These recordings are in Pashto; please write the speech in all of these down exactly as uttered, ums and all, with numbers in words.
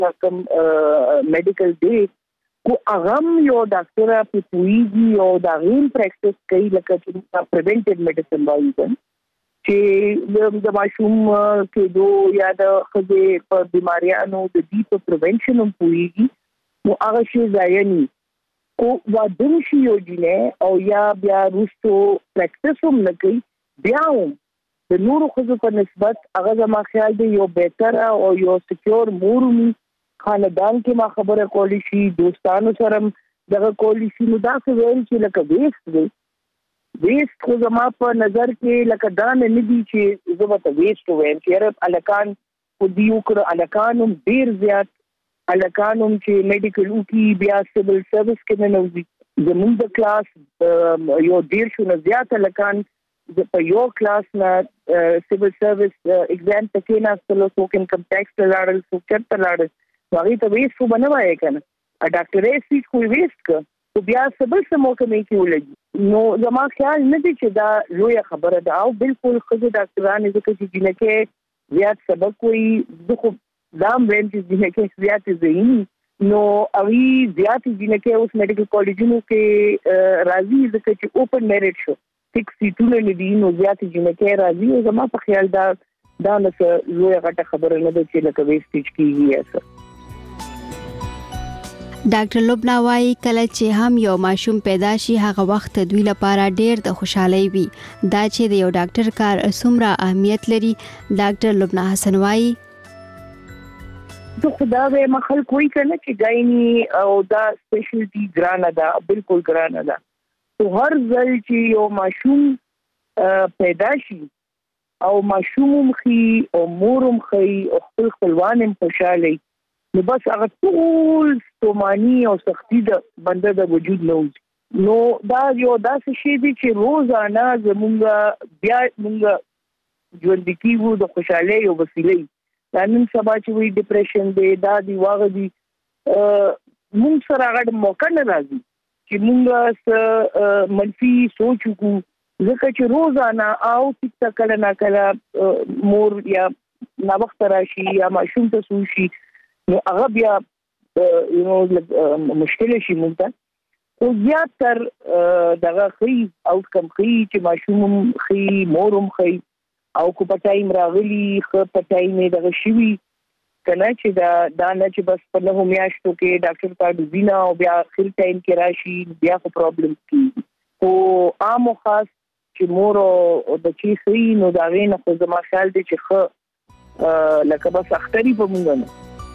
کوم میډیکل دی کو اغم یو ډاکټر په پویږي او دا غیم پریکټس کوي لکه چې پریونټیو میډیسن وایي چې د ماشوم کې دو یا د خځې په بیماریانو د دې په پریونشن هم پویږي نو هغه شی ځایي او وادم شي یو جنې او یا بیا روستو پریکټس هم نه کوي بیا هم د نورو خزو په نسبت هغه زما خیال دی یو بهتر او یو سکیور مورمي خاندان کې ما خبره کولی شي دوستانو سره دغه کولی شي نو دا څه ویل چې لکه ویست دی ویست خو زما په نظر کې لکه دا نه ندي چې زه به ویست وایم چې الکان خو دیو کړ الکان هم ډیر زیات الکان هم چې میډیکل وکي بیا سیویل سرویس کې نه نوځي زموږ د کلاس یو ډیر شو زیات الکان په یو کلاس نه سیویل سرویس ایگزام تکې نه ستلو څوک انکم ټیکس ته لاړل څوک چېرته لاړل هغې ته ویسټ خو به نه وایې که نه ډاکټرۍ سیټ خو یې ویسټ کړه خو بیا څه بل څه موقعې کې ولګي نو زما خیال نه دی چې دا لویه خبره ده او بالکل ښځې ډاکټرانې ځکه چې جینکې زیات سبق وایي زه خو دا هم وایم چې جینکې زیاتې ذهني نو هغوی زیاتې جینکې اوس میډیکل کالجونو کې راځي ځکه چې اوپن میرټ شو سکس سیټونه نه دي نو زیاتې جینکې راځي او زما په خیال دا دا نه څه لویه غټه خبره نه ده چې لکه ویسټیج کېږي یا څه. ډاکټر لبنا وايي کله چې هم یو ماشوم پیدا شي هغه وخت دوی لپاره ډېر د خوشحالۍ وي دا چې د یو ډاکټر کار څومره اهمیت لري. ډاکټر لبنا حسن وايي زه خدا وایم خلک وایي که نه چې ګایني او دا سپیشلټي ګرانه ده بالکل ګرانه ده خو هر ځل چې یو ماشوم پیدا شي او ماشوم هم ښي او مور هم ښي او خپل خپلوان هم خوشحاله نو بس هغه ټول ستوماني او سختي د بنده د وجود نه وځي نو دا یو داسې شی دی چې روزانه زمونږ بیا مونږ ژوندي کېږو د خوشحالۍ یو وسیله دا نن سبا چې وایي ډپریشن دی دا دی واغه دی مونږ سره هغه موقع نه راځي چې مونږ منفي سوچ وکړو ځکه چې روزانه او څه کله نه کله مور یا ناوخت راشي یا ماشوم ته سوشي نو هغه بیا یو نو مشکل شي مونږ ته خو زیاتر دغه ښي آوټکم ښي چې ماشوم هم ښي مور هم ښي او کو په ټایم راغلي ښه په ټایم یې دغه شوي که نه چې دا دا نه چې بس په نهو میاشتو کې ډاکټر ته ډوزي نه او بیا اخر ټایم کې راشي بیا خو پرابلم کېږي خو عام او خاص چې مور او بچي ښي نو د هغې نه خو زما خیال دی چې ښه لکه بس اختري به مونږ نه.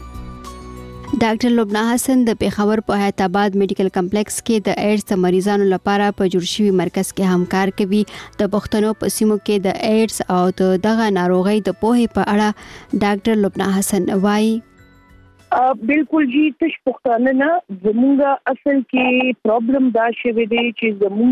ډاکټر لبنا حسن د پېښور په حیات آباد میډیکل کمپلیکس کې د ایډز د مریضانو لپاره په جوړ شوي مرکز کې همکار کوي. د پښتنو په سیمو کې د ایډز او د دغه ناروغۍ د پوهې په اړه ډاکټر لبنا حسن وایي بالکل جی تش پښتانه نه زمونږ اصل کې پرابلم دا شوی دی چې زمونږ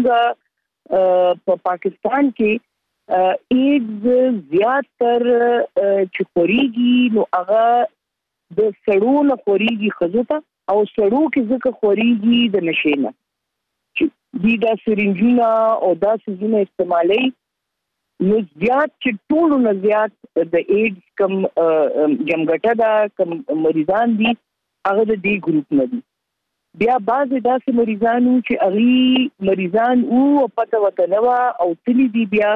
په پاکستان کې ایډز زیاتر چې خوريږي نو هغه د سړو نه خوريږي ښځو ته او سړو کې ځکه خوريږي د نشې نه چې دوی دا سرنجونه او دا څیزونه استعمالوي نو زیات چې ټولو نه زیات د ایډز کم جمګټه ده کم مریضان دي هغه د دې ګروپ نه دي. بیا بعضې داسې مریضان وو چې هغوی مریضان وو پته ورته نه وه او تلي دي بیا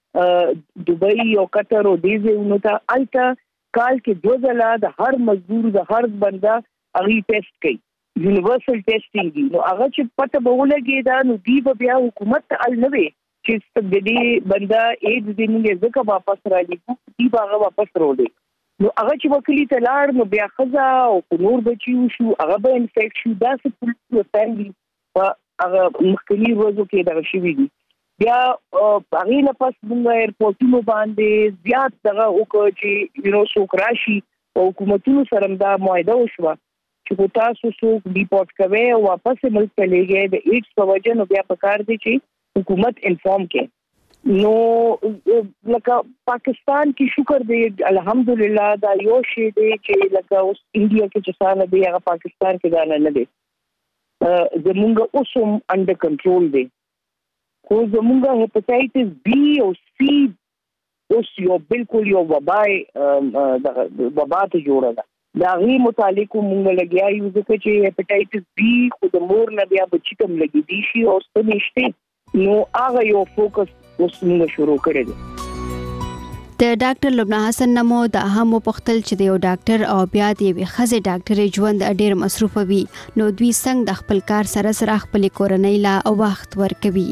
دوبۍ او قطر او دې ځایونو ته هلته کال کې دوه ځله د هر مزدور د هر بنده هغوی ټیسټ کوي یونیورسل ټیسټینګ دي نو هغه چې پته به ولګېده نو دوی به بیا حکومت ته ال نه وې چې د دې بنده ایډز دی موږ ځکه واپس رالیږو دوی به هغه واپس راوړي نو هغه چې به کلي ته لاړ نو بیا ښځه او نور بچي وشو هغه به انفیکټ شو داسې پولیسو ټایم دي په هغه مخکني ورځو کې دغه شوي دي. بیا هغې نه پس موږ ایرپورټونو باندې زیات دغه وکړه چې یو نو څوک راشي په حکومتونو سره دا معاهده وشوه چې خو تاسو څوک ډیپورټ کوئ او واپس یې ملک ته لیږئ د ایډز په وجه نو بیا پکار دی چې حکومت انفارم کړي. نو لکه پاکستان کې شکر دی الحمدلله دا یو شی دی چې لکه اوس انډیا کې چې څه نه دی هغه پاکستان کې دا نه دی زمونږ اوس هم انډر کنټرول دی خو زمونږ هیپاټایټس بی او سی اوس یو بالکل یو وبای وبا ته جوړه ده دا غي متعلق مونږ لګیا یو ځکه چې هپاتایټس بي خو د مور نه بیا بچی کم لګی دي شي او څه نشته نو هغه یو فوکس اوس موږ شروع کړی دی. د ډاکټر لبنه حسن نمو د هم پختل چې د یو ډاکټر او بیا د یوې ښځې ډاکټر ژوند ډیر مصروف وي نو دوی څنګه د خپل کار سره سره خپل کورنۍ لا وخت ورکوي.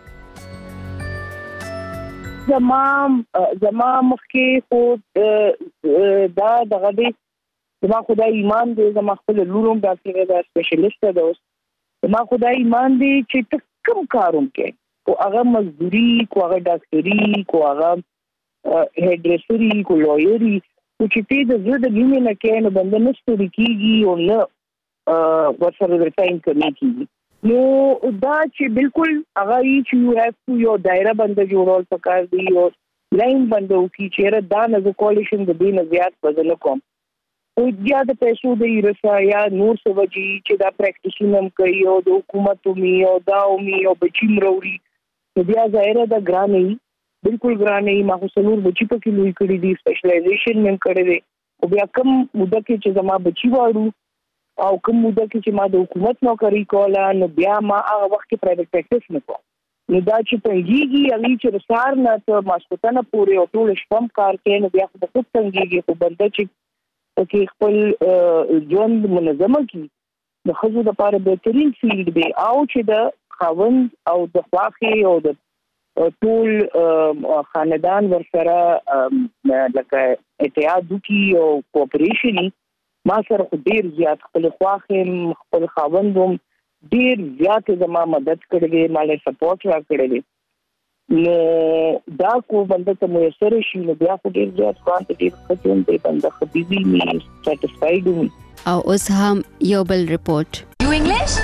زمام زمام مخکې خو دا دغه دی زما خدای ایمان دی زما خپل لوروم ډاکټر دا سپیشلیست دی زما خدای ایمان دی چې ته کوم کاروم کې او هغه مزدوري کو هغه ډاکټري کو هغه هیډرسري کو لویري او چې ته د زړه د مینې نه کې نو بنده نستوري کیږي او نه ورسره د ټایم کوي کیږي نو دا چې بالکل هغه چې یو هاف ټو یو دایره بنده جوړول پکار دی او لاین بنده او کی چیرې دا نه کولیشن د دې نه زیات بدل کوم او بیا د پیسو د ایرسا یا نور څه وجي چې دا پریکټیشنم کوي او د حکومت می او دا می او بچی مروري بیا ظاهره دا ګرانې بالکل ګرانې ما خو څلور بچی په کې لوي کړی دي سپیشلایزیشن مم کړی دی او بیا کوم مده کې چې زما بچی واړو او کوم مده کې چې ما د حکومت نوکری کوله نو بیا ما هغه وخت کې پرایویټ پریکټیس نه کوم نو دا چې پنځيږي هغه چې رسار نه ته ماسکوتنه پورې او ټول شپم کار کوي نو بیا خو په څنګهږي خو بنده چې چې خپل ژوند منظمه کی د خزو د لپاره بهترین فیلډ دی او چې د خاوند او د خواخي او د ټول خاندان ورسره لکه اتحاد کی او کوپریشن ما سره خو ډیر زیات خپل خواخي خپل خاوندوم ډیر زیات زما مدد کړې مالي سپورټ را کړې نو دا کو بنده ته میسر شي نو بیا خو ډیر زیات کوانټیټي ختم دی بنده خو بيزي می سټیسفاید وي او اوس هم یو بل ریپورت یو انګلیش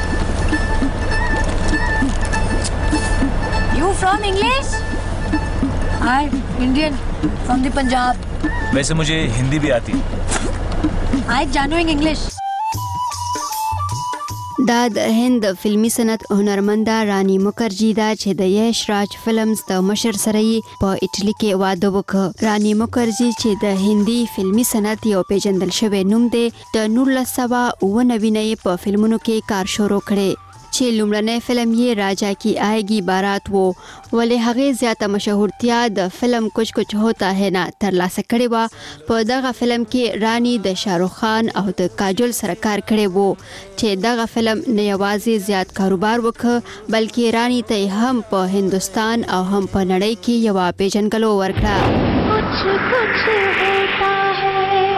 یو فرام انګلیش I Indian from the Punjab वैसे मुझे हिंदी भी आती आई जानूइंग इंग्लिश دا د هند فلمی صنعت هنرمنده رانی مکرجی دا چې د یش راج فلمز د مشر سره په اټلی کې واده وکړ. رانی مکرجی چې د هندي فلمی صنعت یو پیژندل شوی نوم دی د نولس سوه اوه نوي نه په فلمونو کې کار شروع کړي چې لومړنی فلم یې راجا کی آئیگی بارات وو ولې هغه زیاته مشهورتیا د فلم کچھ کچھ ہوتا ہے نه ترلاسه کړې و. په دغه فلم کې رانی د شاروخ خان او د کاجول سره کار کړی وو چې دغه فلم نه یوازې زیات کاروبار وکړ بلکې رانی ته هم په هندستان او هم په نړۍ کې یو پیژنګلو ورکړه. کچھ کچھ ہوتا ہے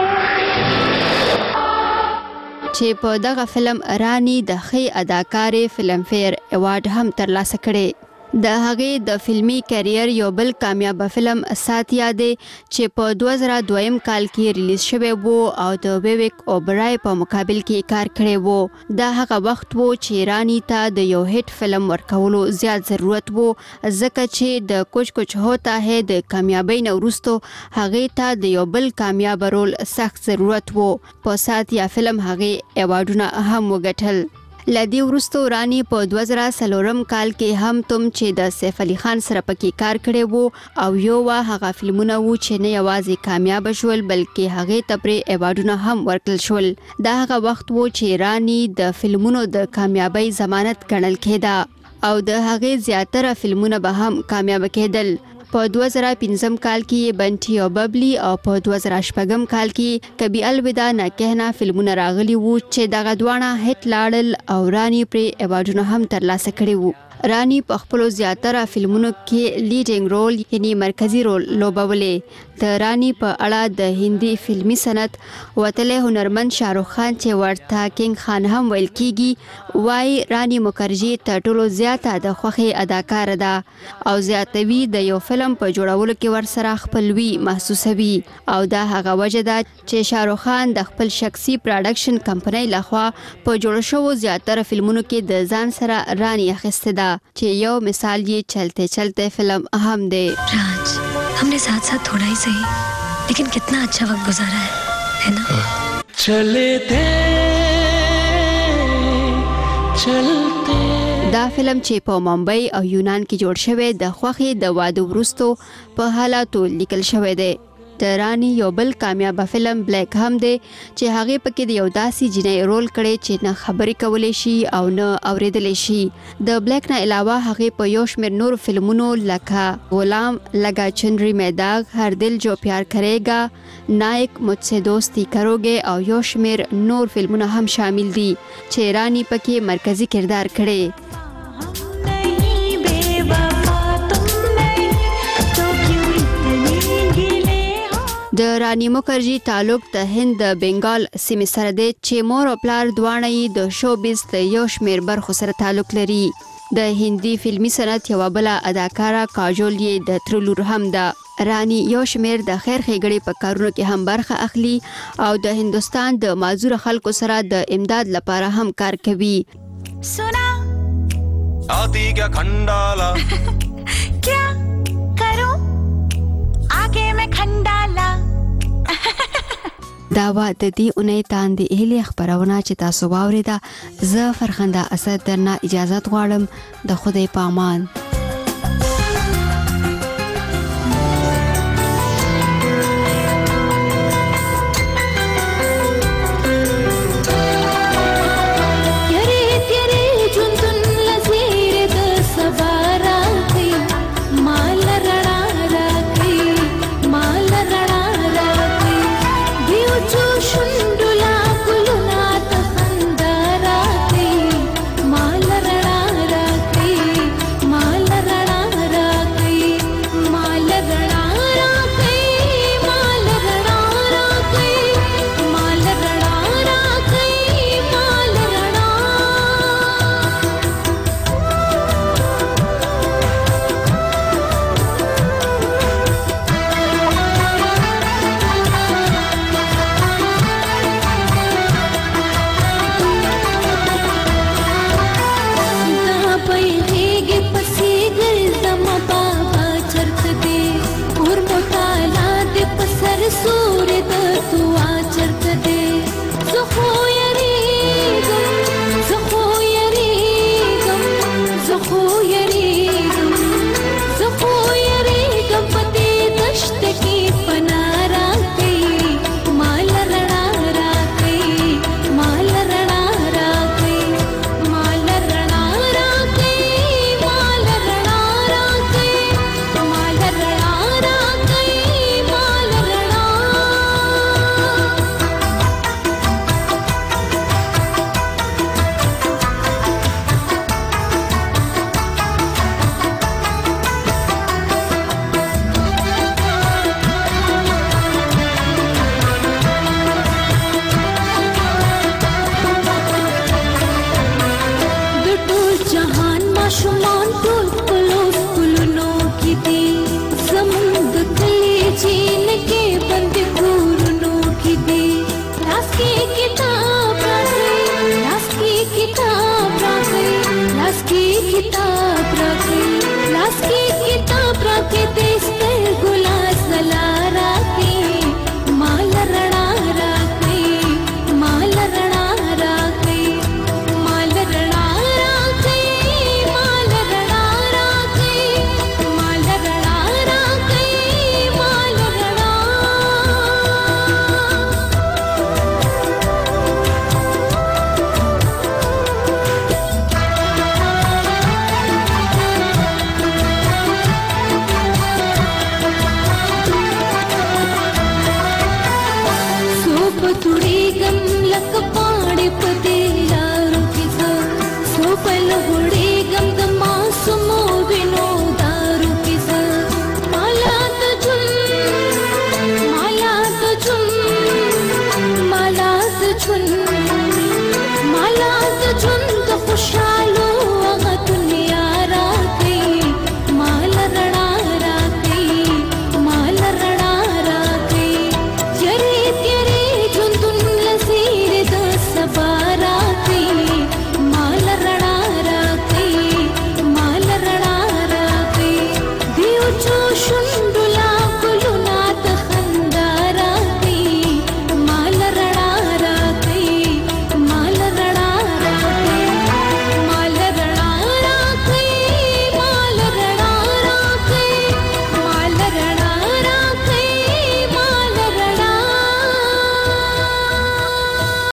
چې په دغه فلم رانی د ښې اداکارې فلم فیر ایوارډ هم ترلاسه کړي. د هغې د فلمی کیریر یو بل کامیاب فلم ساتیا دی چې په دوه زره دویم کال کې ریلیز شوی وو او د ویویک اوبرای په مقابل کې کار کړی وو. دا هغه وخت وو چې رانی ته د یو هیټ فلم ورکولو زیات ضرورت وو ځکه چې د کچھ کچھ ہوتا ہے د کامیابۍ نه وروسته هغې ته د یو بل کامیاب رول سخت ضرورت وو. په ساتیا فلم هغې ایوارډونه هم وګټل. لدی ورستو رانی په دوه زره څلورم کال کې هم تم چې د سیف علي خان سره پکې کار کړی وو او یو وا هغه فلمونه وو چې نه یوازې کامیاب شول بلکې هغه ته پرې ایوارډونه هم ورکړل شول. دا هغه وخت وو چې رانی د فلمونو د کامیابی ضمانت ګڼل کېده او د هغه زیاتره فلمونه به هم کامیاب کېدل. په دوه زره پنځم کال کې بنټي او ببلی او په دوه زره شپږم کال کې کبي الوداع نه کهنا فلمونه راغلي وو چې دغه دوانه هټ لاړل او رانی پرې ایوارډونه هم ترلاسه کړي وو. رانی په خپل زیاتره فلمونو کې لیډینګ رول یعنی مرکزی رول لوبولې. د رانی په اړه د هندي فلمی صنعت وتله هنرمند شاروخ خان چې ورته کینګ خان هم ویل کیږي وای رانی مکرجی تر ټولو زیاته د خوخي اداکار ده او زیاتوي د یو فلم په جوړولو کې ورسره خپلوي محسوسوي او دا هغه وجه ده چې شاروخ خان د خپل شخصي پروډکشن کمپنۍ لخوا په جوړ شوو زیاتره فلمونو کې د ځان سره رانی اخیسته ده چې یو مثال یې چلتے چلتے فلم اهم دی. राज हमने साथ साथ थोड़ा ही सही लेकिन कितना अच्छा वक्त गुजारा है है ना. चले थे चलते دا فلم چې په ممبئی او یونان کې جوړ شوی د خوخي د واده وروستو په حالاتو لیکل شوی دی. د رانی یو بل کامیاب فلم بلیک هم دی چې هغه پکې د یو داسې جنۍ رول کړي چې نه خبرې کولای شي او نه اوریدلی شي. د بلیک نه علاوه هغه په یو شمېر نور فلمونو لکه غلام لگا چنری میں داغ، هر دل جو پیار کریگا، نائک مجھ سے دوستی کروگے او یو شمېر نور فلمونه هم شامل دي چې رانی پکې مرکزی کردار کړي. د رانی مکرجی تعلق د هند د بنگال سیمې سره دی چې مور او پلار دواړه یې د شوبیز د یو شمېر برخو سره تعلق لري. د هندي فلمي صنعت یوه بله اداکاره کاجول یې د تره لور هم ده. رانی یو شمېر د خیر ښېګړې په کارونو کې هم برخه اخلي او د هندوستان د معذوره خلکو سره د امداد لپاره هم کار کوي. سنا آتی کیا کھنڈالا کیا کروں آگے میں کھنڈالا. دا وا د دې اونۍ تاندې اهلي خبرونه چې تاسو واورېده. زه فرخنده اسد درنه اجازت غواړم. د خدای په امان. किताब रखे लाश की किताब रखे तेज गुलास सला